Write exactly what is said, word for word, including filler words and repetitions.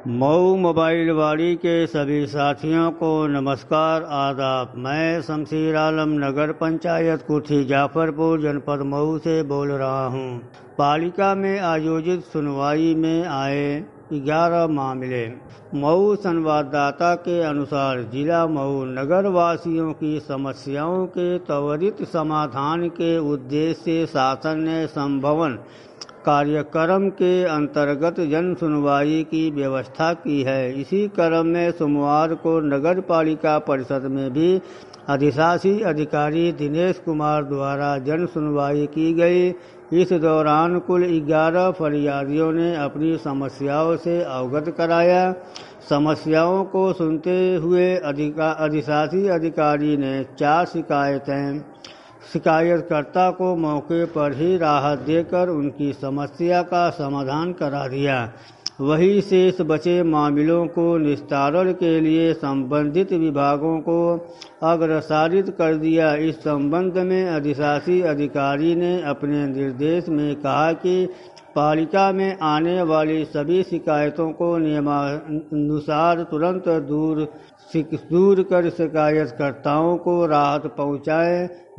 Mau mobile वाड़ी के सभी साथियों को नमस्कार आदाब। मैं शमशीर आलम नगर पंचायत कुर्थी जाफरपुर जनपद मऊ से बोल रहा हूं। पालिका में आयोजित सुनवाई में आए ग्यारह मामले। मऊ संवाददाता के अनुसार जिला मऊ नगर वासियों की समस्याओं के त्वरित समाधान के उद्देश्य से शासन ने संभवन कार्यक्रम के अंतर्गत जन सुनवाई की व्यवस्था की है। इसी क्रम में सोमवार को नगर पालिका परिषद में भी अधिशासी अधिकारी दिनेश कुमार द्वारा जन सुनवाई की गई। इस दौरान कुल ग्यारह फरियादियों ने अपनी समस्याओं से अवगत कराया। समस्याओं को सुनते हुए अधिका अधिशासी अधिकारी ने चार शिकायतें शिकायतकर्ता को मौके पर ही राहत देकर उनकी समस्या का समाधान करा दिया। वहीं शेष बचे मामलों को निस्तारण के लिए संबंधित विभागों को अग्रसारित कर दिया। इस संबंध में अधिशासी अधिकारी ने अपने निर्देश में कहा कि पालिका में आने वाली सभी शिकायतों को नियमानुसार तुरंत दूर दूर कर शिकायतकर्ताओं को राहत पहुंचाएं।